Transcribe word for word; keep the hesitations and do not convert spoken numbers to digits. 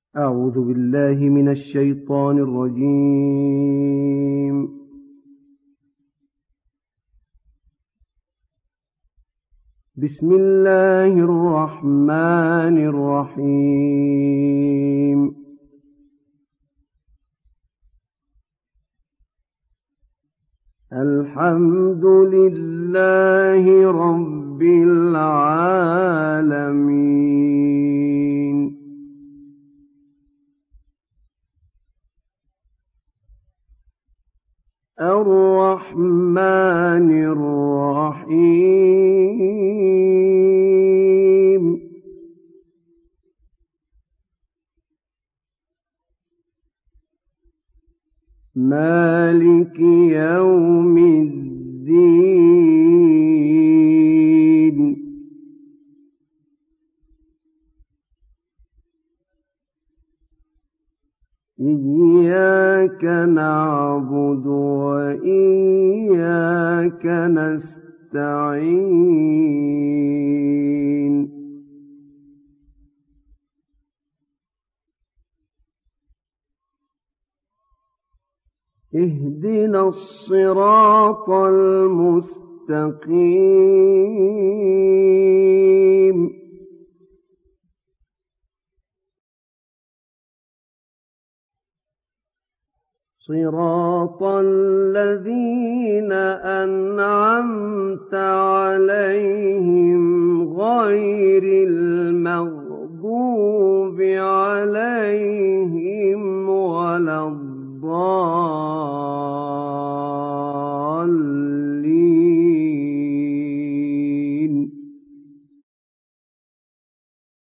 أعوذ بالله من الشيطان الرجيم. بسم الله الرحمن الرحيم. الحمد لله رب العالمين. الرحمن الرحيم. مالك يوم الدين. إياك نعبد وإياك نستعين. اهدنا الصراط المستقيم. صراط الذين أنعمت عليهم غير المغضوب